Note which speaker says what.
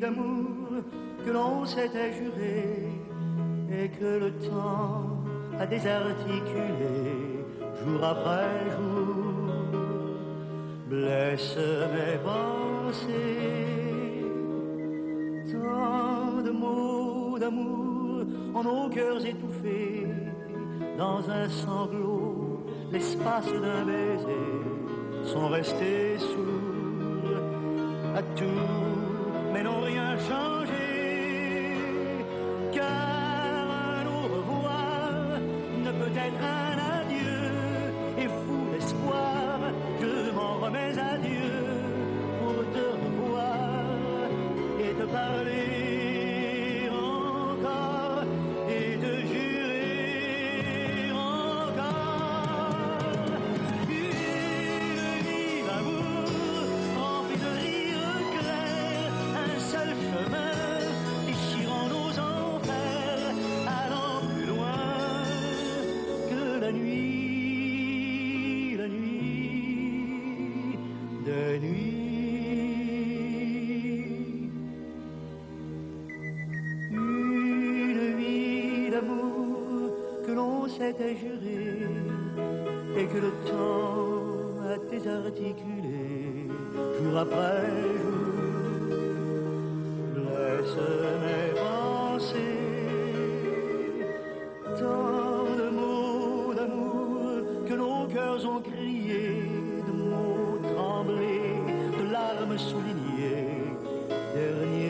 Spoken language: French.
Speaker 1: d'amour que l'on s'était juré et que le temps a désarticulé jour après jour, blesse mes pensées. Tant de mots d'amour en nos cœurs étouffés dans un sanglot, l'espace d'un baiser sont restés sourds à tout, mais n'ont rien changé, car un au revoir ne peut être un adieu, et fou d'espoir, je m'en remets à Dieu pour te revoir et te parler encore et te jurer encore une vie d'amour remplie de rires clairs, un seul chemin déchirant nos enfers, allant plus loin que la nuit de nuit. Une vie d'amour que l'on s'était juré et que le temps a désarticulé jour après jour, blesse mes pensées. Tant de mots d'amour que nos cœurs ont crié, de mots tremblés, de larmes soulignées, dernier